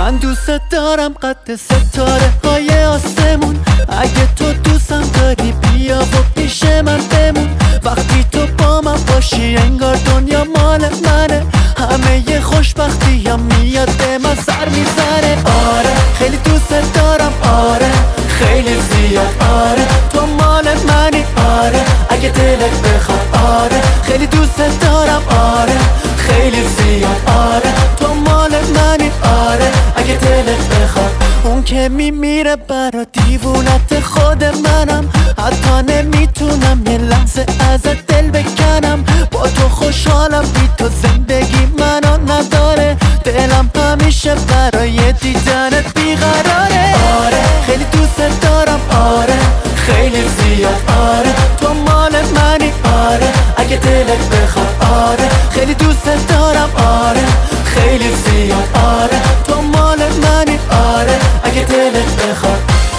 من دوست دارم قد ستاره های آسمون. اگه تو دوستم داری بیا و پیش من بمون. وقتی تو با من باشی انگار دنیا مال منه. همه ی خوشبختی هم میاد به من سر میزنه. آره خیلی دوست دارم، آره خیلی زیاد، آره تو مال منی، آره اگه دلت بخواد، آره خیلی دوست دارم، آره خیلی زیاد، آره تو مال منی، آره اگه دلت بخواد. اون که میمیره برا دیوونت خود منم. حتی نمیتونم یه لحظه ازت دل بکنم. با تو خوشحالم، بی تو زندگی منو نداره. دلم همیشه برای دیدنت بیقراره. آره خیلی دوست دارم، آره خیلی زیاد، آره تو مال منی، آره اگه دلت بخواد، آره خیلی دوست دارم، آره خیلی زیاد، آره تو مال منی، آره اگه دلت بخواد.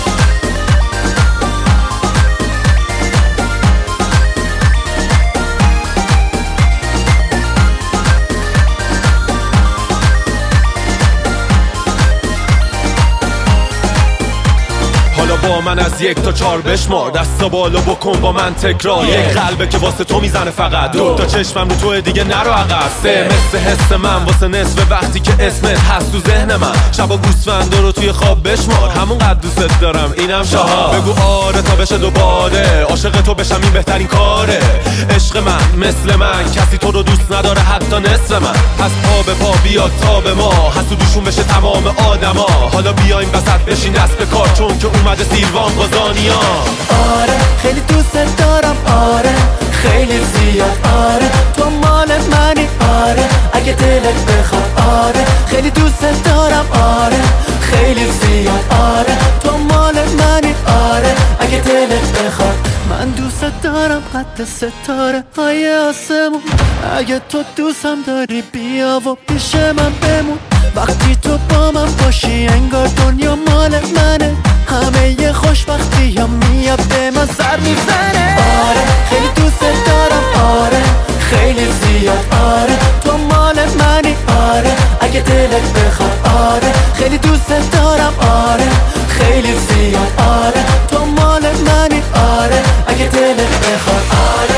حالا با من از 1 تا 4 بشمار. دستا بالا بکن با من تکرار. یک قلبه که واسه تو میزنه فقط. 2 تا چشمم رو تو دیگه نرو عقب. 3 مثل حس من واسه نصف وقتی که اسمت هست تو ذهن من. شبا گوسفندا رو توی خواب بشمار. همون قد دوست دارم اینم 4. بگو آره تا بشه دوباره. عاشق تو بشم این بهترین کاره. عشق من مثل من کسی تو رو دوست نداره حتی نصف من. پس پا به پا بیاد تا به ما. حسودشون بشه تمام آدما. حالا بیایم وسط بشین دست به کار چون که اومده سیروان قازانیا. آره خیلی دوست دارم، آره خیلی زیاد، آره تو مال منی، آره اگه دلت بخواد، آره خیلی دوست دارم، آره خیلی زیاد، آره تو مال منی، آره اگه دلت بخواد. من دوست دارم قد ستاره های آسمون. اگه تو دوستم داری بیا و پیش من بمون. وقتی تو با من باشی انگار دنیا مال منه. همه ی خوشبختی هم میاد به من سر میزنه. آره خیلی دوست دارم، آره خیلی زیاد، آره تو مال منی، آره اگه دلت بخواد، آره خیلی دوست دارم، آره خیلی زیاد، آره تو مال منی، آره اگه دلت بخواد، آره.